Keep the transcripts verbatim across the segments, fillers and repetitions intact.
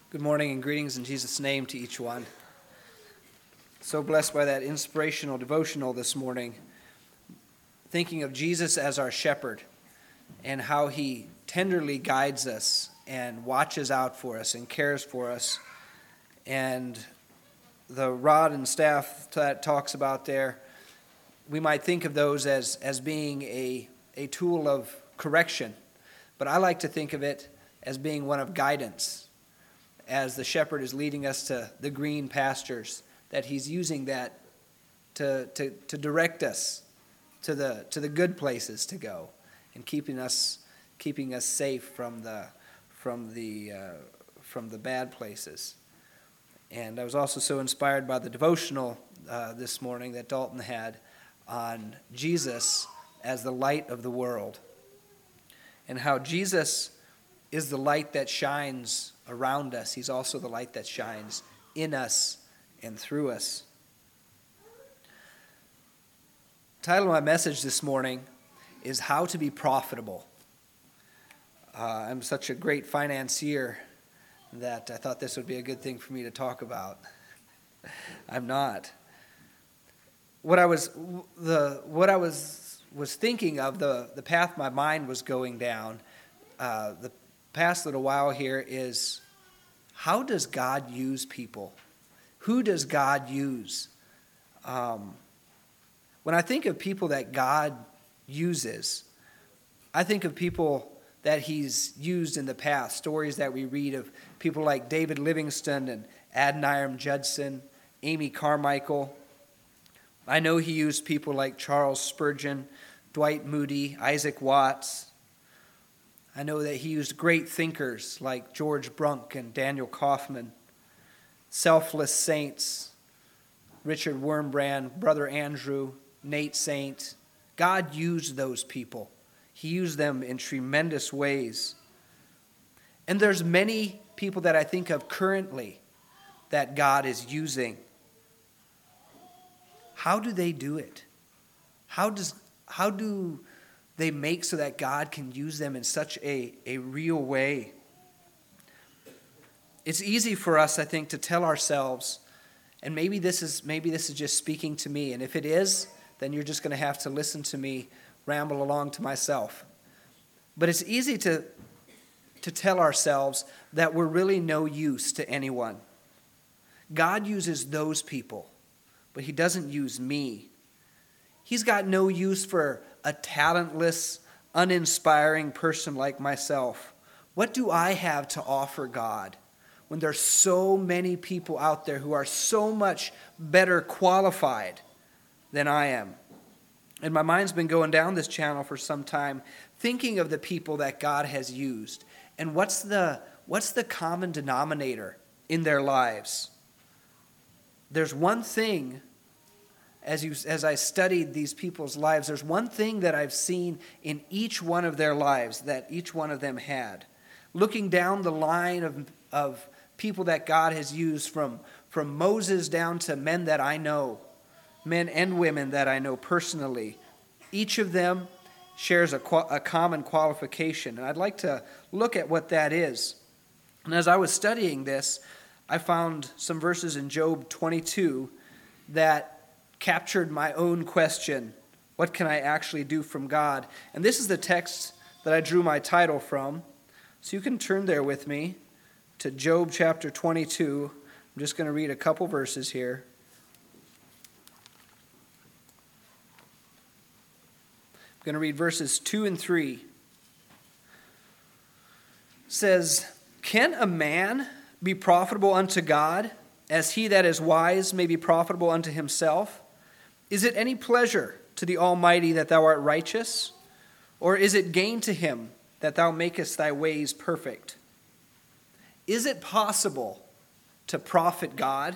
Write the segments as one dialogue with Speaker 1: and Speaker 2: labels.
Speaker 1: Good morning and greetings in Jesus' name to each one. So blessed by that inspirational devotional this morning, thinking of Jesus as our shepherd and how he tenderly guides us and watches out for us and cares for us. And the rod and staff that talks about there, we might think of those as, as being a, a tool of correction, but I like to think of it as being one of guidance. As the shepherd is leading us to the green pastures, that he's using that to, to, to direct us to the to the good places to go, and keeping us keeping us safe from the from the uh, from the bad places. And I was also so inspired by the devotional uh, this morning that Dalton had on Jesus as the light of the world, and how Jesus is the light that shines around us. He's also the light that shines in us and through us. The title of my message this morning is How to Be Profitable. Uh, I'm such a great financier that I thought this would be a good thing for me to talk about. I'm not. What I was the what I was was thinking of, the the path my mind was going down, uh, the past little while here, is how does God use people? Who does God use? Um, when I think of people that God uses, I think of people that he's used in the past, stories that we read of people like David Livingston and Adoniram Judson, Amy Carmichael. I know he used people like Charles Spurgeon, Dwight Moody, Isaac Watts. I know that he used great thinkers like George Brunk and Daniel Kaufman, selfless saints, Richard Wurmbrand, Brother Andrew, Nate Saint. God used those people. He used them in tremendous ways. And there's many people that I think of currently that God is using. How do they do it? How does how do they make so that God can use them in such a, a real way? It's easy for us, I think, to tell ourselves, and maybe this is maybe this is just speaking to me, and if it is, then you're just going to have to listen to me ramble along to myself. But it's easy to, to tell ourselves that we're really no use to anyone. God uses those people, but he doesn't use me. He's got no use for a talentless, uninspiring person like myself. What do I have to offer God when there's so many people out there who are so much better qualified than I am? And my mind's been going down this channel for some time, thinking of the people that God has used, and what's the what's the common denominator in their lives. There's one thing. As you, as I studied these people's lives, there's one thing that I've seen in each one of their lives that each one of them had. Looking down the line of, of people that God has used, from, from Moses down to men that I know, men and women that I know personally, each of them shares a, a common qualification. And I'd like to look at what that is. And as I was studying this, I found some verses in Job twenty-two that captured my own question, what can I actually do from God? And this is the text that I drew my title from. So you can turn there with me to Job chapter twenty-two. I'm just going to read a couple verses here. I'm going to read verses two and three. It says, "Can a man be profitable unto God, as he that is wise may be profitable unto himself? Is it any pleasure to the Almighty that thou art righteous? Or is it gain to him that thou makest thy ways perfect? Is it possible to profit God?"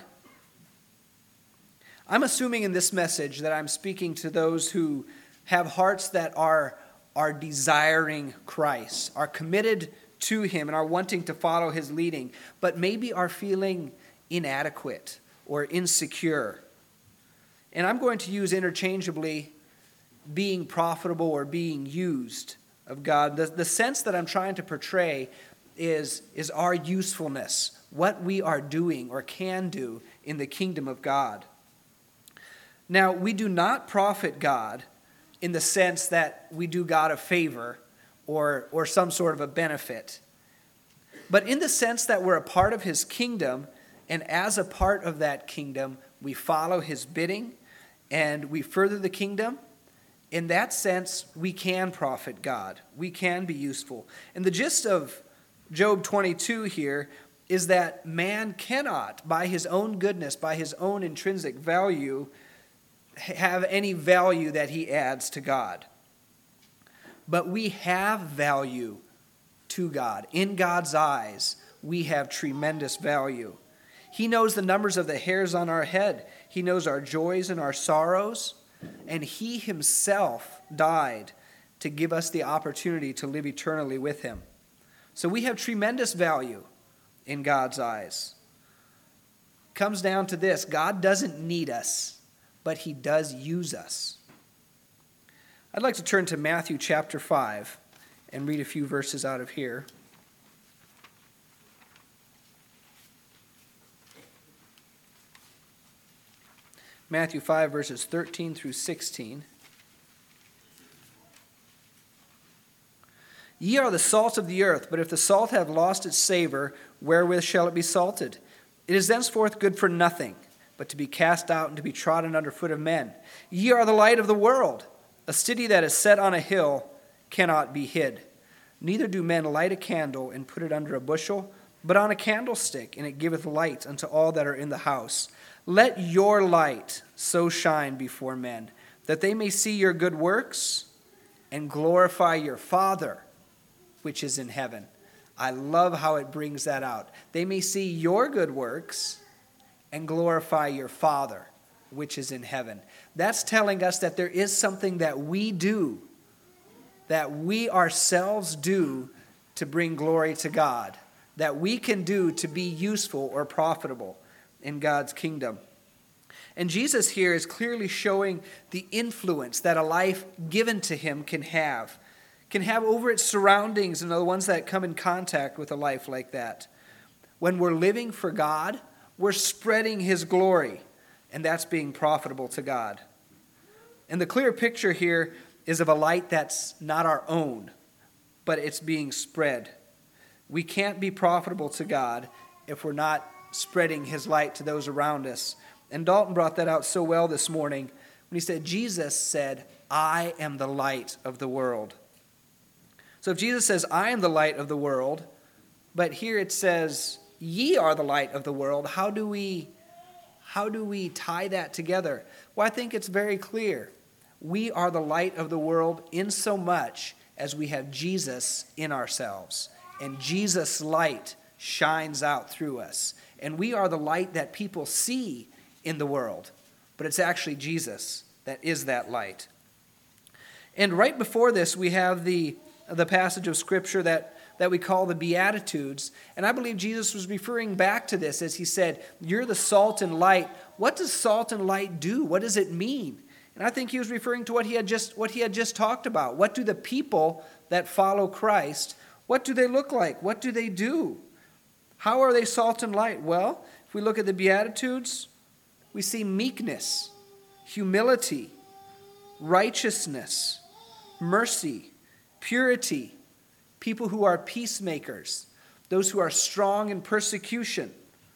Speaker 1: I'm assuming in this message that I'm speaking to those who have hearts that are, are desiring Christ, are committed to him, and are wanting to follow his leading, but maybe are feeling inadequate or insecure. And I'm going to use interchangeably being profitable or being used of God. The, the sense that I'm trying to portray is, is our usefulness. what we are doing or can do in the kingdom of God. Now, we do not profit God in the sense that we do God a favor or, or some sort of a benefit, but in the sense that we're a part of his kingdom, and as a part of that kingdom, we follow his bidding and we further the kingdom. In that sense, we can profit God. We can be useful. And the gist of Job twenty-two here is that man cannot, by his own goodness, by his own intrinsic value, have any value that he adds to God. But we have value to God. In God's eyes, we have tremendous value. He knows the numbers of the hairs on our head. He knows our joys and our sorrows. And he himself died to give us the opportunity to live eternally with him. So we have tremendous value in God's eyes. It comes down to this: God doesn't need us, but he does use us. I'd like to turn to Matthew chapter five and read a few verses out of here. Matthew five, verses thirteen through sixteen. Ye are the salt of the earth, but if the salt have lost its savor, wherewith shall it be salted? It is thenceforth good for nothing, but to be cast out and to be trodden under foot of men. Ye are the light of the world. A city that is set on a hill cannot be hid. Neither do men light a candle and put it under a bushel, but on a candlestick, and it giveth light unto all that are in the house. Let your light so shine before men, that they may see your good works and glorify your Father, which is in heaven. I love how it brings that out. They may see your good works and glorify your Father, which is in heaven. That's telling us that there is something that we do, that we ourselves do to bring glory to God, that we can do to be useful or profitable in God's kingdom. And Jesus here is clearly showing the influence that a life given to him can have, can have over its surroundings and the ones that come in contact with a life like that. When we're living for God, we're spreading his glory, and that's being profitable to God. And the clear picture here is of a light that's not our own, but it's being spread. We can't be profitable to God if we're not spreading his light to those around us. And Dalton brought that out so well this morning when he said, Jesus said, I am the light of the world. So if Jesus says, I am the light of the world, but here it says, ye are the light of the world, how do we, how do we tie that together? Well, I think it's very clear. We are the light of the world in so much as we have Jesus in ourselves. And Jesus' light shines out through us. And we are the light that people see in the world. But it's actually Jesus that is that light. And right before this, we have the, the passage of Scripture that, that we call the Beatitudes. And I believe Jesus was referring back to this as he said, you're the salt and light. What does salt and light do? What does it mean? And I think he was referring to what he had just, what he had just talked about. What do the people that follow Christ, what do they look like? What do they do? How are they salt and light? Well, if we look at the Beatitudes, we see meekness, humility, righteousness, mercy, purity, people who are peacemakers, those who are strong in persecution.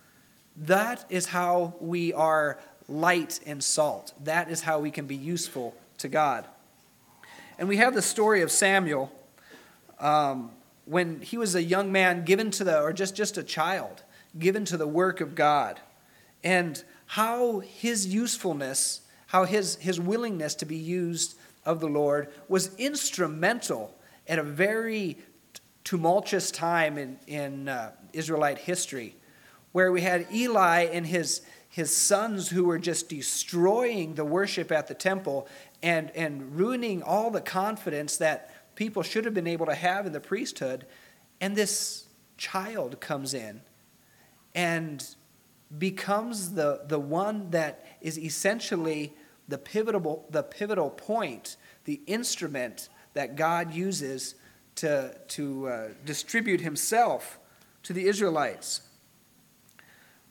Speaker 1: That is how we are light and salt. That is how we can be useful to God. And we have the story of Samuel um, when he was a young man given to the, or just, just a child, given to the work of God. And how his usefulness, how his, his willingness to be used of the Lord was instrumental at a very tumultuous time in, in uh, Israelite history, where we had Eli and his, his sons who were just destroying the worship at the temple and, and ruining all the confidence that people should have been able to have in the priesthood. And this child comes in and becomes the, the one that is essentially the pivotal, the pivotal point, the instrument that God uses to, to uh, distribute himself to the Israelites.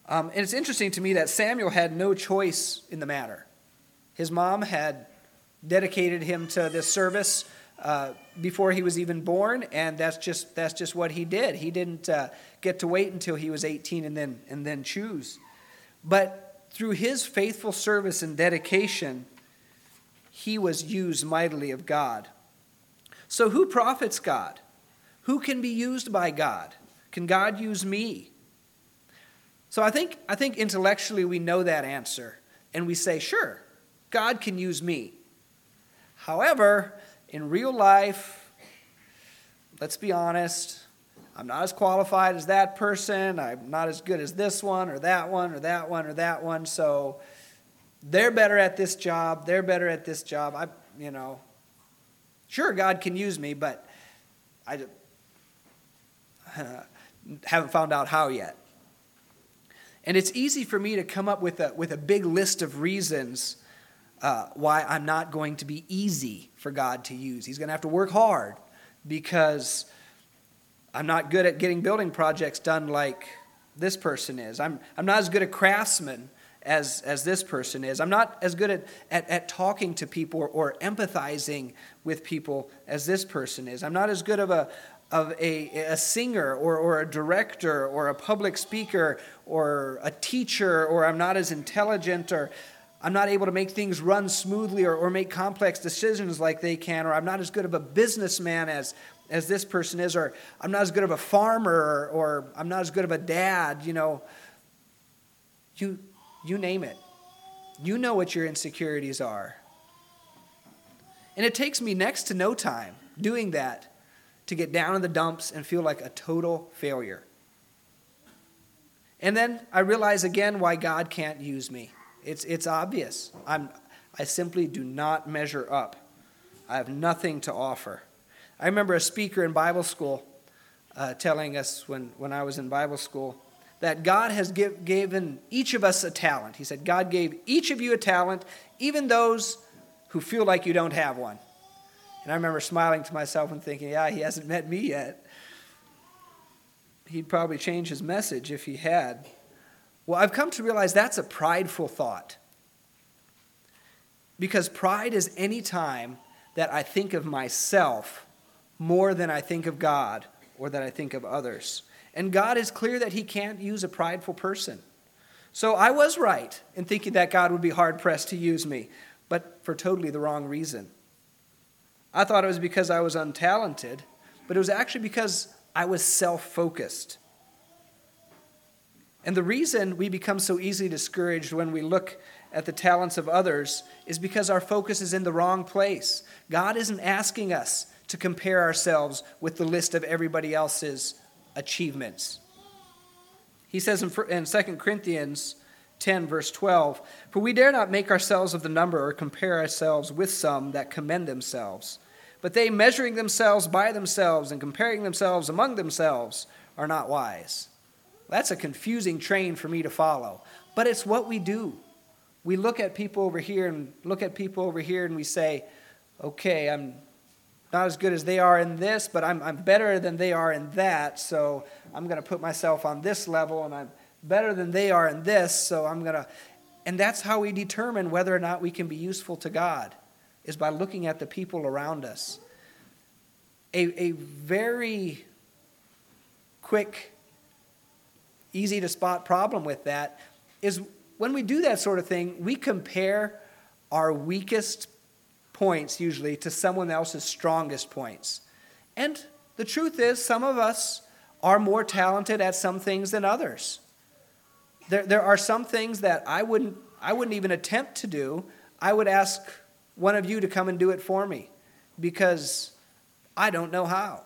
Speaker 1: Um, and it's interesting to me that Samuel had no choice in the matter. His mom had dedicated him to this service uh, before he was even born, and that's just that's just what he did. He didn't uh, get to wait until he was eighteen and then and then choose. But through his faithful service and dedication, he was used mightily of God. So who profits God? Who can be used by God? Can God use me? So I think I think intellectually we know that answer, and we say, sure, God can use me. However, in real life, let's be honest, I'm not as qualified as that person. I'm not as good as this one or that one or that one or that one. So they're better at this job. They're better at this job. I, you know, sure, God can use me, but I uh, haven't found out how yet. And it's easy for me to come up with a with a big list of reasons uh, why I'm not going to be easy for God to use. He's going to have to work hard because I'm not good at getting building projects done like this person is. I'm I'm not as good a craftsman as as this person is. I'm not as good at, at, at talking to people or, or empathizing with people as this person is. I'm not as good of a of a, a singer or, or a director or a public speaker or a teacher, or I'm not as intelligent, or I'm not able to make things run smoothly or, or make complex decisions like they can, or I'm not as good of a businessman as, as this person is, or I'm not as good of a farmer, or, or I'm not as good of a dad, you know. You, you name it. You know what your insecurities are. And it takes me next to no time doing that to get down in the dumps and feel like a total failure. And then I realize again why God can't use me. It's it's obvious. I'm I simply do not measure up. I have nothing to offer. I remember a speaker in Bible school uh, telling us when, when I was in Bible school that God has give, given each of us a talent. He said, God gave each of you a talent, even those who feel like you don't have one. And I remember smiling to myself and thinking, yeah, he hasn't met me yet. He'd probably change his message if he had. Well, I've come to realize that's a prideful thought. Because pride is any time that I think of myself more than I think of God or that I think of others. And God is clear that he can't use a prideful person. So I was right in thinking that God would be hard-pressed to use me, but for totally the wrong reason. I thought it was because I was untalented, but it was actually because I was self-focused. And the reason we become so easily discouraged when we look at the talents of others is because our focus is in the wrong place. God isn't asking us to compare ourselves with the list of everybody else's achievements. He says in Second Corinthians ten, verse twelve, "For we dare not make ourselves of the number or compare ourselves with some that commend themselves. But they, measuring themselves by themselves and comparing themselves among themselves, are not wise." That's a confusing train for me to follow. But it's what we do. We look at people over here and look at people over here and we say, okay, I'm not as good as they are in this, but I'm, I'm better than they are in that, so I'm going to put myself on this level, and I'm better than they are in this, so I'm going to... And that's how we determine whether or not we can be useful to God, is by looking at the people around us. A, a very quick, easy to spot problem with that is when we do that sort of thing, we compare our weakest points usually to someone else's strongest points. And the truth is, some of us are more talented at some things than others. There, there are some things that I wouldn't, I wouldn't even attempt to do. I would ask one of you to come and do it for me because I don't know how.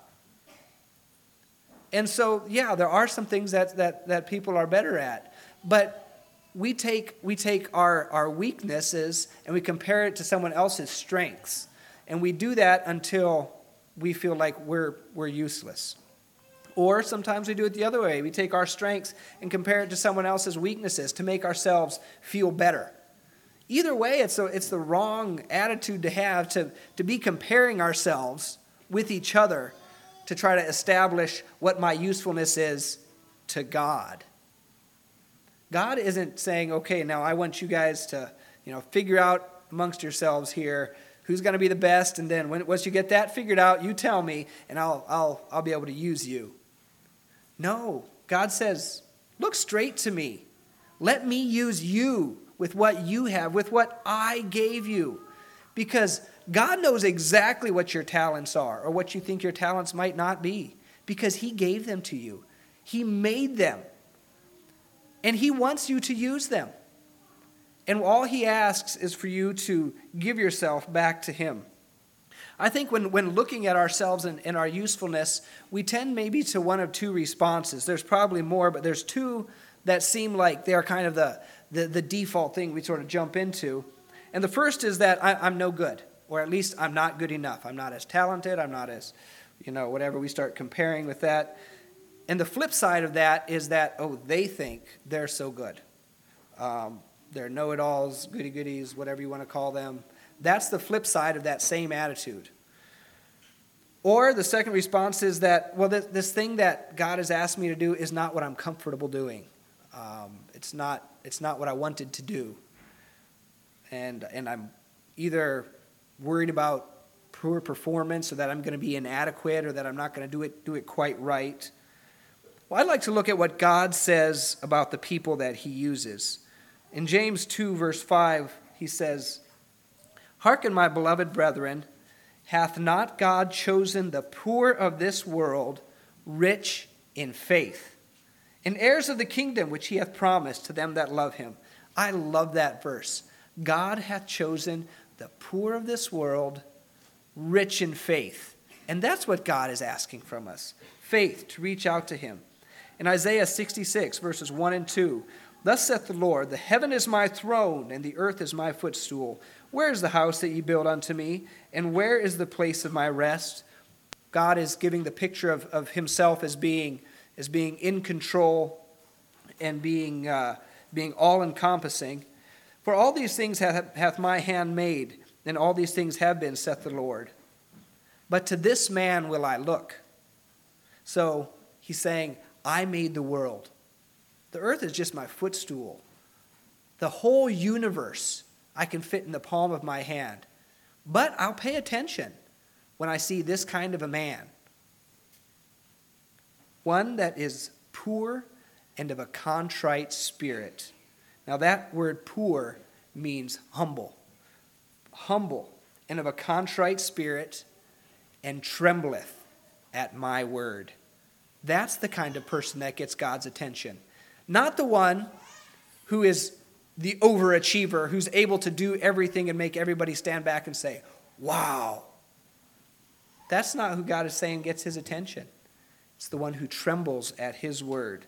Speaker 1: And so, yeah, there are some things that that, that people are better at. But we take we take our, our weaknesses and we compare it to someone else's strengths. And we do that until we feel like we're we're useless. Or sometimes we do it the other way. We take our strengths and compare it to someone else's weaknesses to make ourselves feel better. Either way, it's a, it's the wrong attitude to have, to, to be comparing ourselves with each other to try to establish what my usefulness is to God. God isn't saying, okay, now I want you guys to, you know, figure out amongst yourselves here who's going to be the best, and then when, once you get that figured out, you tell me, and I'll, I'll, I'll be able to use you. No, God says, look straight to me. Let me use you with what you have, with what I gave you. Because God knows exactly what your talents are, or what you think your talents might not be, because he gave them to you. He made them. And he wants you to use them. And all he asks is for you to give yourself back to him. I think when, when looking at ourselves and, and our usefulness, we tend maybe to one of two responses. There's probably more, but there's two that seem like they're kind of the, the, the default thing we sort of jump into. And the first is that I, I'm no good, or at least I'm not good enough. I'm not as talented. I'm not as, you know, whatever. We start comparing with that. And the flip side of that is that, oh, they think they're so good. Um, they're know-it-alls, goody-goodies, whatever you want to call them. That's the flip side of that same attitude. Or the second response is that, well, this, this thing that God has asked me to do is not what I'm comfortable doing. Um, it's not, it's not what I wanted to do. And, and I'm either worried about poor performance, or that I'm going to be inadequate, or that I'm not going to do it, do it quite right. Well, I'd like to look at what God says about the people that he uses. In James two, verse five, he says, "Hearken, my beloved brethren, hath not God chosen the poor of this world rich in faith, and heirs of the kingdom which he hath promised to them that love him?" I love that verse. God hath chosen the poor of this world rich in faith. And that's what God is asking from us. Faith to reach out to him. In Isaiah sixty-six, verses one and two, "Thus saith the Lord, the heaven is my throne, and the earth is my footstool. Where is the house that ye build unto me? And where is the place of my rest?" God is giving the picture of, of himself as being, as being in control and being, uh, being all-encompassing. "For all these things hath, hath my hand made, and all these things have been, saith the Lord. But to this man will I look." So he's saying, I made the world. The earth is just my footstool. The whole universe I can fit in the palm of my hand. But I'll pay attention when I see this kind of a man. One that is poor and of a contrite spirit. Now that word poor means humble. Humble and of a contrite spirit, and trembleth at my word. That's the kind of person that gets God's attention. Not the one who is the overachiever, who's able to do everything and make everybody stand back and say, wow. That's not who God is saying gets his attention. It's the one who trembles at his word.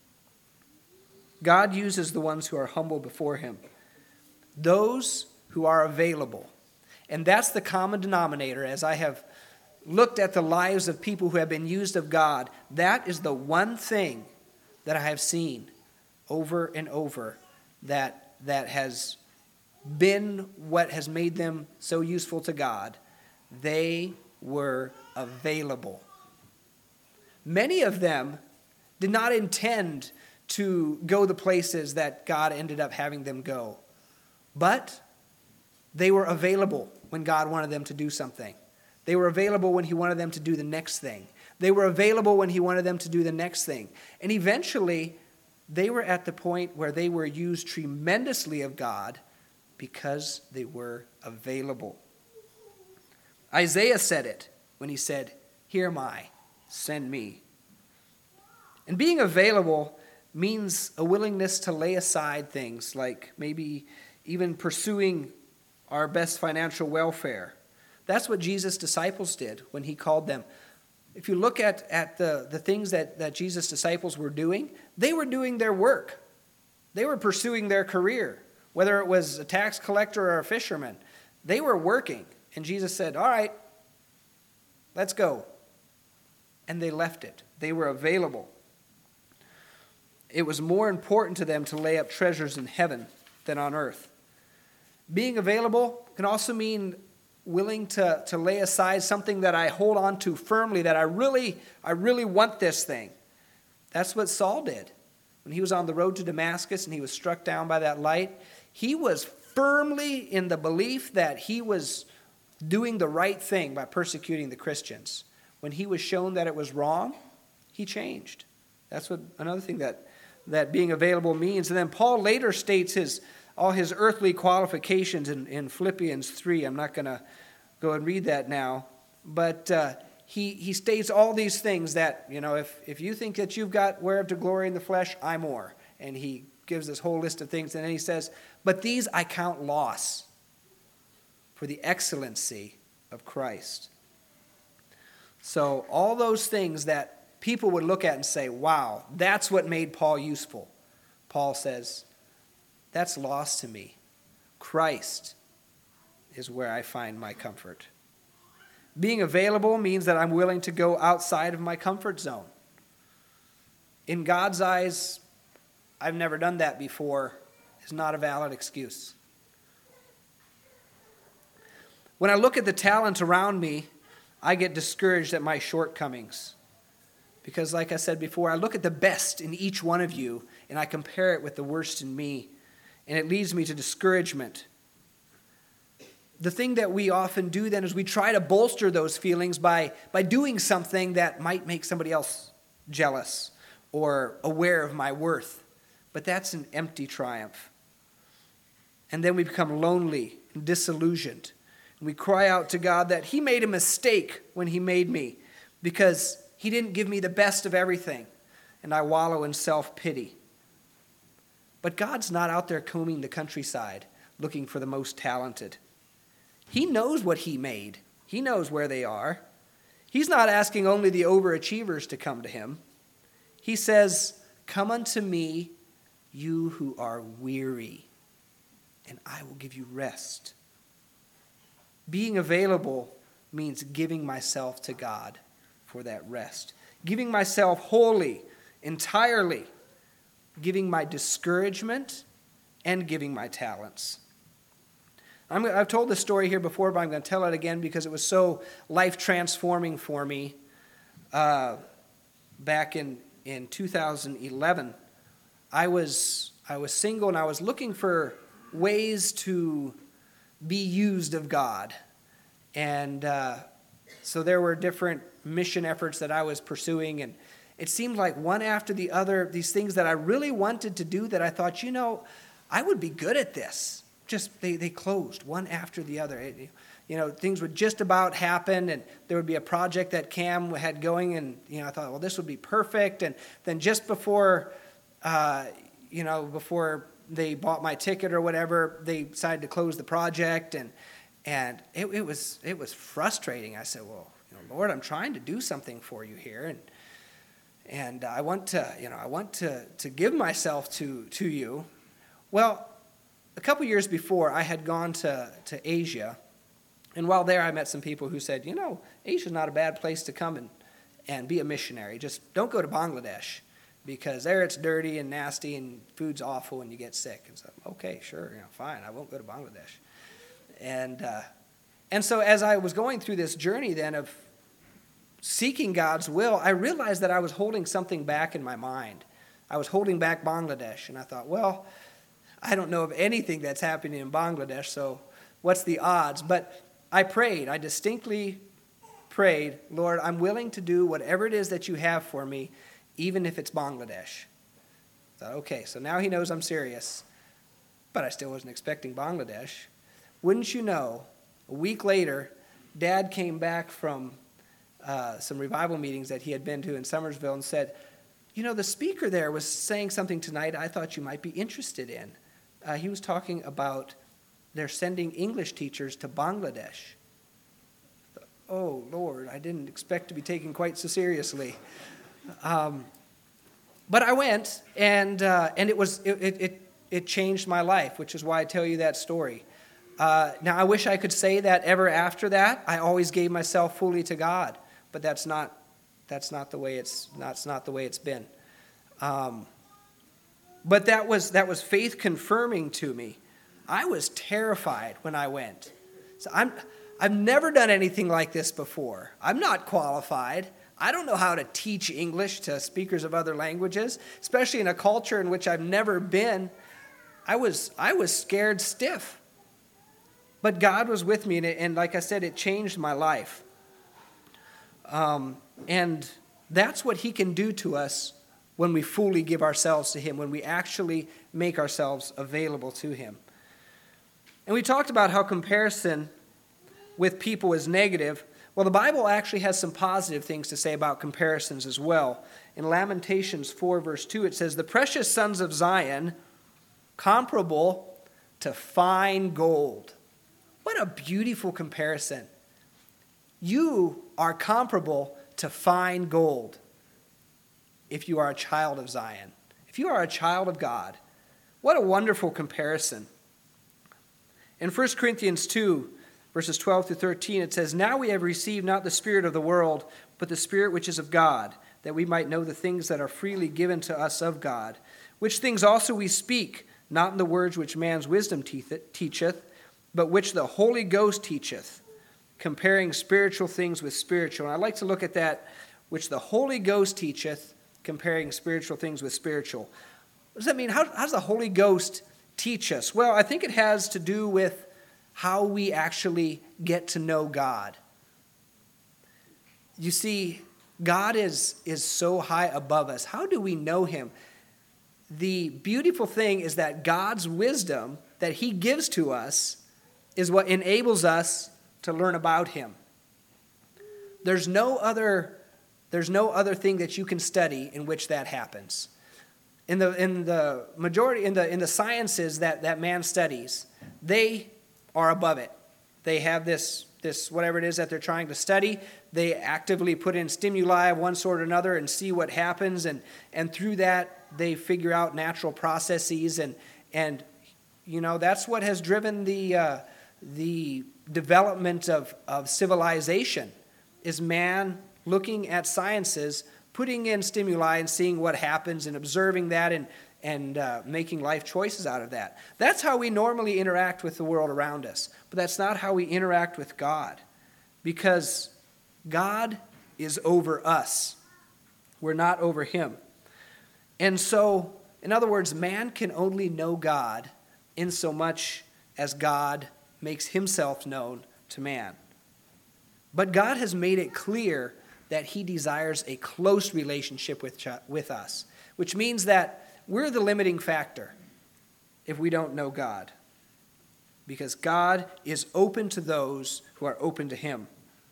Speaker 1: God uses the ones who are humble before him. Those who are available. And that's the common denominator. As I have looked at the lives of people who have been used of God, that is the one thing that I have seen over and over that, that has been what has made them so useful to God. They were available. Many of them did not intend to go the places that God ended up having them go. But they were available when God wanted them to do something. They were available when he wanted them to do the next thing. They were available when he wanted them to do the next thing. And eventually, they were at the point where they were used tremendously of God because they were available. Isaiah said it when he said, "Here am I, send me." And being available means a willingness to lay aside things like maybe even pursuing our best financial welfare. That's what Jesus' disciples did when he called them. If you look at, at the, the things that, that Jesus' disciples were doing, they were doing their work. They were pursuing their career, whether it was a tax collector or a fisherman. They were working. And Jesus said, all right, let's go. And they left it. They were available. It was more important to them to lay up treasures in heaven than on earth. Being available can also mean willing to, to lay aside something that I hold on to firmly, that I really, I really want this thing. That's what Saul did. when he was on the road to Damascus and he was struck down by that light, he was firmly in the belief that he was doing the right thing by persecuting the Christians. When he was shown that it was wrong, he changed. That's what another thing that, that being available means. And then Paul later states his all his earthly qualifications in, in Philippians three. I'm not going to go and read that now. But uh, he, he states all these things that, you know, if, if you think that you've got whereof to glory in the flesh, I more. And he gives this whole list of things. And then he says, but these I count loss for the excellency of Christ. So all those things that people would look at and say, wow, that's what made Paul useful. Paul says, that's lost to me. Christ is where I find my comfort. Being available means that I'm willing to go outside of my comfort zone. In God's eyes, I've never done that before, is not a valid excuse. When I look at the talent around me, I get discouraged at my shortcomings. Because like I said before, I look at the best in each one of you, and I compare it with the worst in me. And it leads me to discouragement. The thing that we often do then is we try to bolster those feelings by, by doing something that might make somebody else jealous or aware of my worth. But that's an empty triumph. And then we become lonely and disillusioned. And we cry out to God that he made a mistake when he made me because he didn't give me the best of everything. And I wallow in self-pity. But God's not out there combing the countryside looking for the most talented. He knows what he made. He knows where they are. He's not asking only the overachievers to come to him. He says, come unto me, you who are weary, and I will give you rest. Being available means giving myself to God for that rest. Giving myself wholly, entirely. Giving my discouragement and giving my talents. I'm, I've told this story here before, but I'm going to tell it again because it was so life-transforming for me. Uh, back in, in two thousand eleven, I was, I was single and I was looking for ways to be used of God. And uh, so there were different mission efforts that I was pursuing, and it seemed like one after the other, these things that I really wanted to do that I thought, you know, I would be good at this. Just they, they closed one after the other. It, you know, things would just about happen, and there would be a project that Cam had going, and, you know, I thought, well, this would be perfect. And then just before, uh, you know, before they bought my ticket or whatever, they decided to close the project, and and it, it was it was frustrating. I said, well, you know, Lord, I'm trying to do something for you here, and and I want to, you know, I want to to give myself to to you. Well, a couple years before, I had gone to to Asia, and while there, I met some people who said, you know, Asia's not a bad place to come and and be a missionary. Just don't go to Bangladesh, because there it's dirty and nasty and food's awful and you get sick. And so, okay, sure, you know, fine, I won't go to Bangladesh. And uh, and so as I was going through this journey then of seeking God's will, I realized that I was holding something back in my mind. I was holding back Bangladesh, and I thought, well, I don't know of anything that's happening in Bangladesh, so what's the odds? But I prayed. I distinctly prayed, Lord, I'm willing to do whatever it is that you have for me, even if it's Bangladesh. I thought, okay, so now he knows I'm serious. But I still wasn't expecting Bangladesh. Wouldn't you know, a week later, Dad came back from uh, some revival meetings that he had been to in Summersville and said, you know, the speaker there was saying something tonight I thought you might be interested in. Uh, he was talking about they're sending English teachers to Bangladesh. Oh, Lord, I didn't expect to be taken quite so seriously. Um, but I went, and uh, and it was it, it it changed my life, which is why I tell you that story. Uh, now, I wish I could say that ever after that, I always gave myself fully to God, but that's not that's not the way it's that's not the way it's been. Um, but that was that was faith confirming to me. I was terrified when I went. So I'm I've never done anything like this before. I'm not qualified. I don't know how to teach English to speakers of other languages, especially in a culture in which I've never been. I was I was scared stiff. But God was with me, and, it, and like I said, it changed my life. Um, and that's what he can do to us when we fully give ourselves to him, when we actually make ourselves available to him. And we talked about how comparison with people is negative. Well, the Bible actually has some positive things to say about comparisons as well. In Lamentations four, verse two, it says, "The precious sons of Zion, comparable to fine gold." What a beautiful comparison. You are comparable to fine gold if you are a child of Zion. If you are a child of God, what a wonderful comparison. In First Corinthians two, verses twelve through thirteen, it says, "Now we have received not the spirit of the world, but the Spirit which is of God, that we might know the things that are freely given to us of God, which things also we speak, not in the words which man's wisdom teacheth, but which the Holy Ghost teacheth, comparing spiritual things with spiritual." And I'd like to look at that, which the Holy Ghost teacheth, comparing spiritual things with spiritual. What does that mean? How, how does the Holy Ghost teach us? Well, I think it has to do with how we actually get to know God. You see, God is, is so high above us. How do we know him? The beautiful thing is that God's wisdom that he gives to us is what enables us to learn about him. There's no other, there's no other thing that you can study in which that happens. In the in the majority in the in the sciences that, that man studies, they are above it. They have this this whatever it is that they're trying to study. They actively put in stimuli of one sort or another and see what happens, and and through that they figure out natural processes, and and you know that's what has driven the uh, the development of, of civilization, is man looking at sciences, putting in stimuli and seeing what happens and observing that and, and uh, making life choices out of that. That's how we normally interact with the world around us. But that's not how we interact with God, because God is over us. We're not over him. And so, in other words, man can only know God in so much as God makes himself known to man. But God has made it clear that he desires a close relationship with, ch- with us, which means that we're the limiting factor if we don't know God, because God is open to those who are open to him.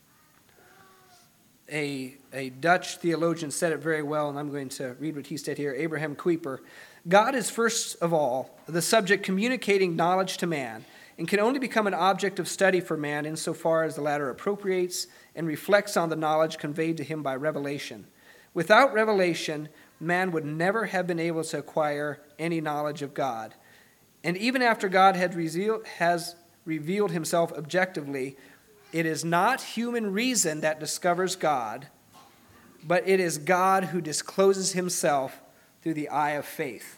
Speaker 1: A, a Dutch theologian said it very well, and I'm going to read what he said here, Abraham Kuyper. "God is first of all the subject communicating knowledge to man, and can only become an object of study for man insofar as the latter appropriates and reflects on the knowledge conveyed to him by revelation. Without revelation, man would never have been able to acquire any knowledge of God. And even after God had revealed, has revealed himself objectively, it is not human reason that discovers God, but it is God who discloses himself through the eye of faith.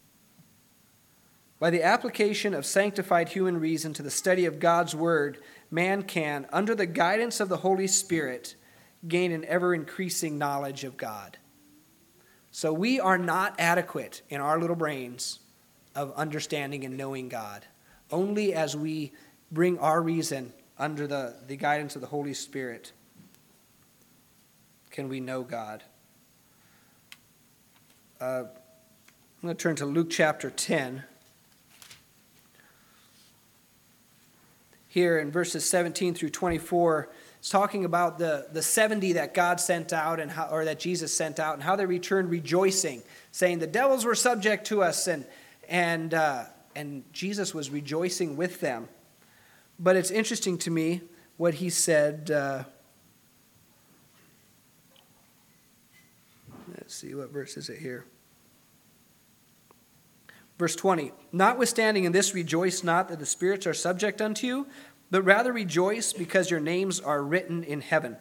Speaker 1: By the application of sanctified human reason to the study of God's word, man can, under the guidance of the Holy Spirit, gain an ever-increasing knowledge of God." So we are not adequate in our little brains of understanding and knowing God. Only as we bring our reason under the, the guidance of the Holy Spirit can we know God. Uh, I'm going to turn to Luke chapter ten. Here in verses seventeen through twenty-four, it's talking about the, the seventy that God sent out, and how, or that Jesus sent out, and how they returned rejoicing, saying the devils were subject to us, and and uh, and Jesus was rejoicing with them. But it's interesting to me what he said. Uh, let's see, what verse is it here? Verse twenty, "Notwithstanding in this rejoice not that the spirits are subject unto you, but rather rejoice because your names are written in heaven."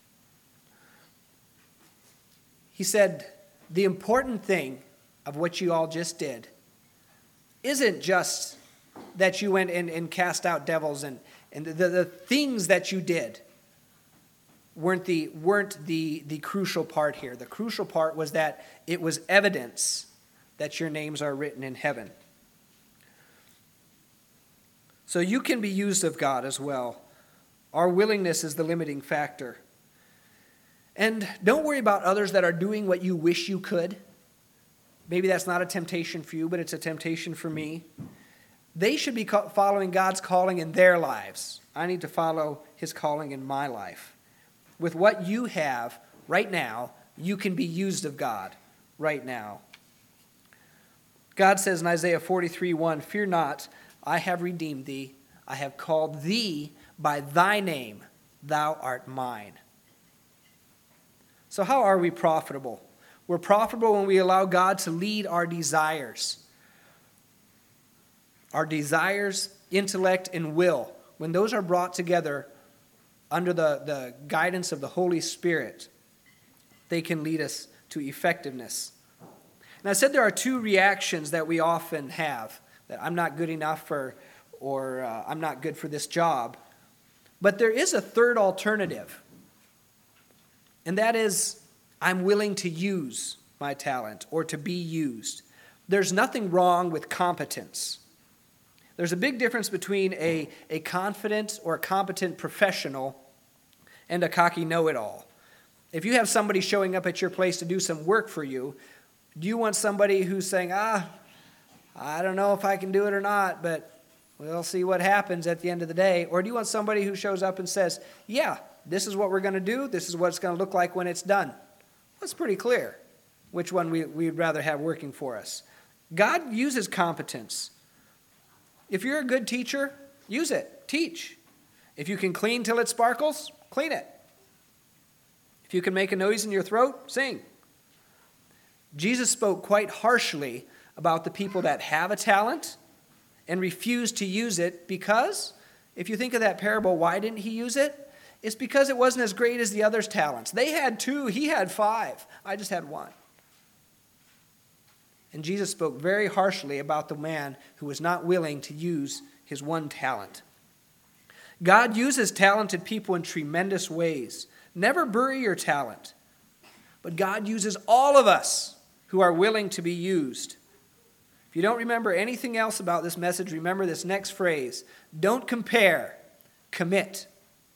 Speaker 1: He said, the important thing of what you all just did isn't just that you went and, and cast out devils and, and the, the things that you did. weren't the weren't the the crucial part here. The crucial part was that it was evidence that your names are written in heaven. So you can be used of God as well. Our willingness is the limiting factor. And don't worry about others that are doing what you wish you could. Maybe that's not a temptation for you, but it's a temptation for me. They should be following God's calling in their lives. I need to follow his calling in my life. With what you have right now, you can be used of God right now. God says in Isaiah forty-three one, "Fear not, I have redeemed thee. I have called thee by thy name. Thou art mine." So how are we profitable? We're profitable when we allow God to lead our desires. Our desires, intellect, and will, when those are brought together under the, the guidance of the Holy Spirit, they can lead us to effectiveness. And I said there are two reactions that we often have, that I'm not good enough or, or uh, I'm not good for this job. But there is a third alternative, and that is I'm willing to use my talent or to be used. There's nothing wrong with competence. There's a big difference between a, a confident or a competent professional and a cocky know-it-all. If you have somebody showing up at your place to do some work for you, do you want somebody who's saying, ah, I don't know if I can do it or not, but we'll see what happens at the end of the day? Or do you want somebody who shows up and says, yeah, this is what we're going to do, this is what it's going to look like when it's done? That's pretty clear which one we, we'd rather have working for us. God uses competence. If you're a good teacher, use it. Teach. If you can clean till it sparkles, clean it. If you can make a noise in your throat, sing. Jesus spoke quite harshly about the people that have a talent and refuse to use it because, if you think of that parable, why didn't he use it? It's because it wasn't as great as the other's talents. They had two, he had five. I just had one. And Jesus spoke very harshly about the man who was not willing to use his one talent. God uses talented people in tremendous ways. Never bury your talent. But God uses all of us who are willing to be used. If you don't remember anything else about this message, remember this next phrase. Don't compare, commit.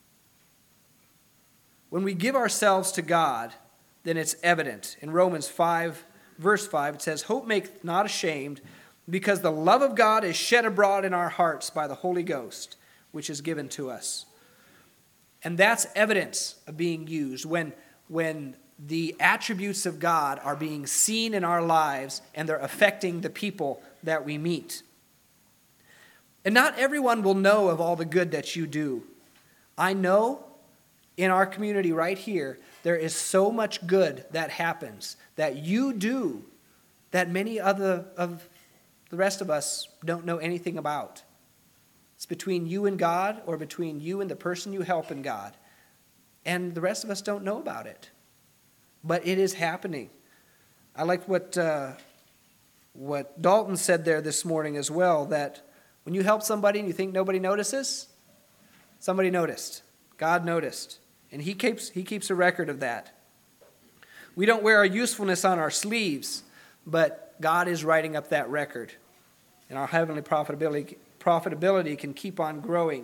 Speaker 1: When we give ourselves to God, then it's evident. In Romans five, verse five, it says, "Hope maketh not ashamed, because the love of God is shed abroad in our hearts by the Holy Ghost, which is given to us." And that's evidence of being used, when, when the attributes of God are being seen in our lives and they're affecting the people that we meet. And not everyone will know of all the good that you do. I know in our community right here, there is so much good that happens that you do that many other of the rest of us don't know anything about. It's between you and God, or between you and the person you help in God. And the rest of us don't know about it. But it is happening. I like what, uh, what Dalton said there this morning as well, that when you help somebody and you think nobody notices, somebody noticed. God noticed. And he keeps, he keeps a record of that. We don't wear our usefulness on our sleeves, but God is writing up that record. And our heavenly profitability, profitability can keep on growing.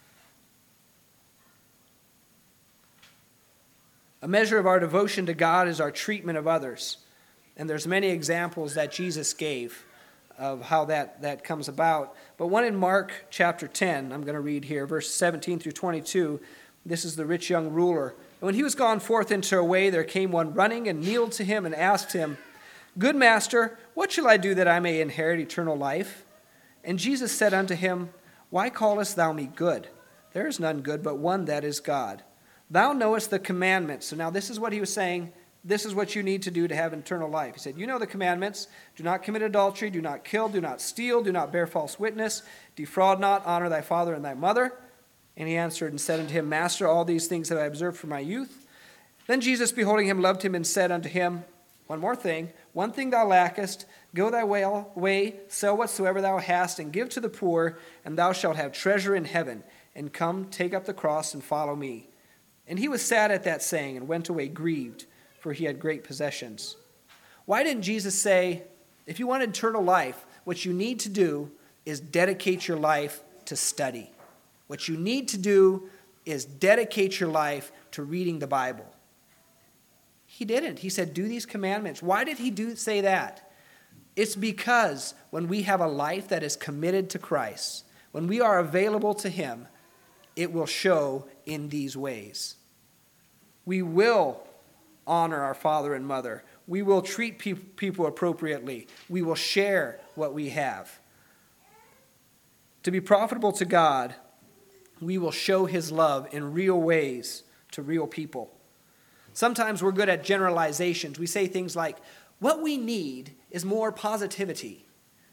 Speaker 1: A measure of our devotion to God is our treatment of others. And there's many examples that Jesus gave of how that, that comes about. But one in Mark chapter ten, I'm going to read here, verse seventeen through twenty-two. This is the rich young ruler. And when he was gone forth into a way, there came one running and kneeled to him and asked him, "Good master, what shall I do that I may inherit eternal life?" And Jesus said unto him, "Why callest thou me good? There is none good but one, that is God. Thou knowest the commandments." So now this is what he was saying. This is what you need to do to have eternal life. He said, you know the commandments. Do not commit adultery. Do not kill. Do not steal. Do not bear false witness. Defraud not. Honor thy father and thy mother. And he answered and said unto him, Master, all these things have I observed from my youth. Then Jesus, beholding him, loved him and said unto him, one more thing, one thing thou lackest, go thy way, sell whatsoever thou hast, and give to the poor, and thou shalt have treasure in heaven. And come, take up the cross, and follow me. And he was sad at that saying and went away grieved, for he had great possessions. Why didn't Jesus say, if you want eternal life, what you need to do is dedicate your life to study. What you need to do is dedicate your life to reading the Bible. He didn't. He said, do these commandments. Why did he do say that? It's because when we have a life that is committed to Christ, when we are available to him, it will show in these ways. We will honor our father and mother. We will treat pe- people appropriately. We will share what we have. To be profitable to God, we will show his love in real ways to real people. Sometimes we're good at generalizations. We say things like, what we need is more positivity.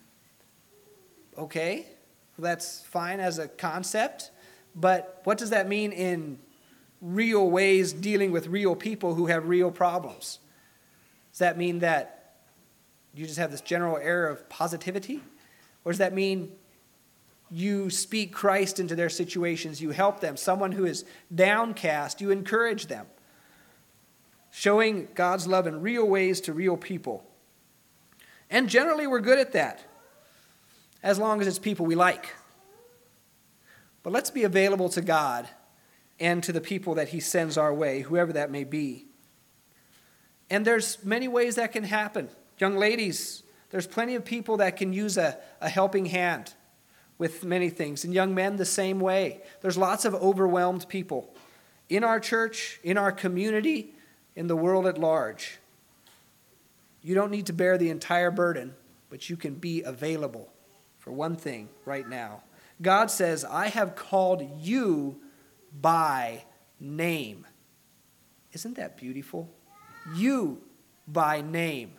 Speaker 1: Okay, that's fine as a concept, but what does that mean in real ways dealing with real people who have real problems? Does that mean that you just have this general air of positivity? Or does that mean you speak Christ into their situations, you help them? Someone who is downcast, you encourage them. Showing God's love in real ways to real people. And generally we're good at that, as long as it's people we like. But let's be available to God and to the people that he sends our way, whoever that may be. And there's many ways that can happen. Young ladies, there's plenty of people that can use a, a helping hand with many things. And young men, the same way. There's lots of overwhelmed people in our church, in our community, in the world at large. You don't need to bear the entire burden, but you can be available for one thing right now. God says, I have called you by name. Isn't that beautiful? You by name.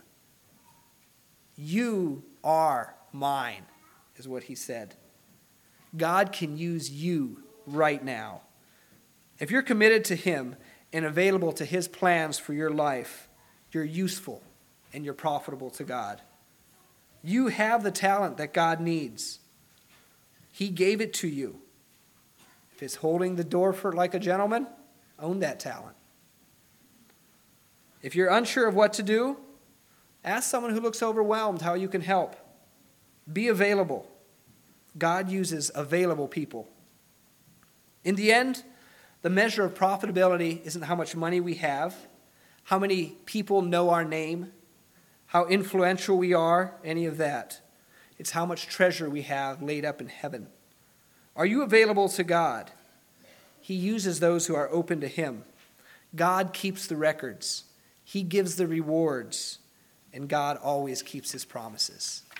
Speaker 1: You are mine, is what he said. God can use you right now. If you're committed to him and available to his plans for your life, you're useful and you're profitable to God. You have the talent that God needs. He gave it to you. If it's holding the door for like a gentleman, own that talent. If you're unsure of what to do, ask someone who looks overwhelmed how you can help. Be available. God uses available people. In the end, the measure of profitability isn't how much money we have, how many people know our name, how influential we are, any of that. It's how much treasure we have laid up in heaven. Are you available to God? He uses those who are open to him. God keeps the records. He gives the rewards. And God always keeps his promises.